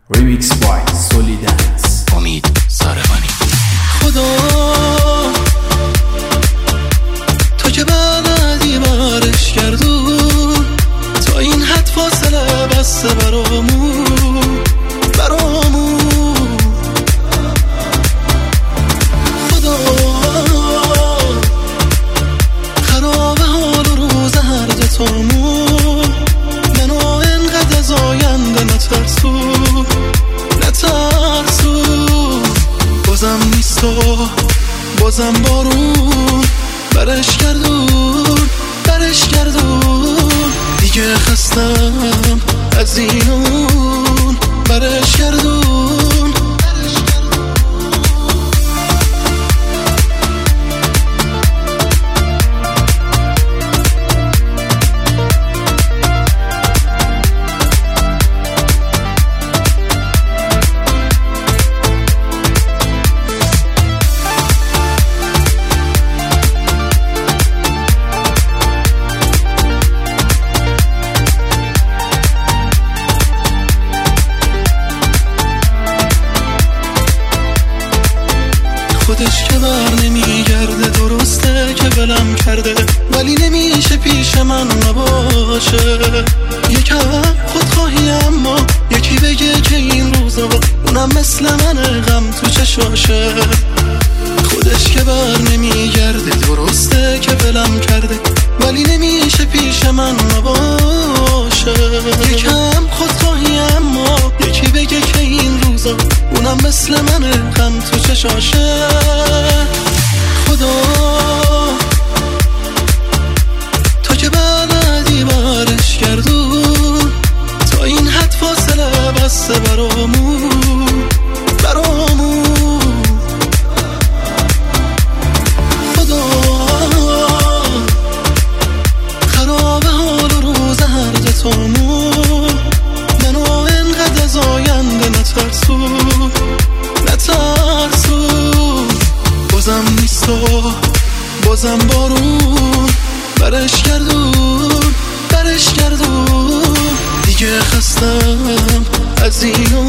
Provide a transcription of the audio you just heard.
Remix by Solidance. امید ساربانی. خدا تو که بلدی بارش گردون، تا این حد فاصله بسته برامون خدا خراب حال و روز هر دتامون، منو انقدر از آینده نترسو بازم نیست و بازم بارون برش گردون دیگه خستم از اینون برش گردون. خودش که بر نمیگرده، درسته که ولم کرده، ولی نمیشه پیش من نباشه. یکم خودخواهی اما یکی بگه که این روزا اونم مثل منه غم تو چشاشه. خودش که بر نمیگرده، درسته که ولم کرده، ولی نمیشه پیش من نباشه. یکم خودخواهی اما یکی بگه که این روزا اونم مثل منه غم تو چشاشه. خدا تو که بلدی بارش گردون، تا این حد فاصله بسته برامون خدا خراب حال و روز هر دتامون، منو انقدر از آینده نترسو بازم نیست و بازم بارون برش گردون دیگه خستم از اینو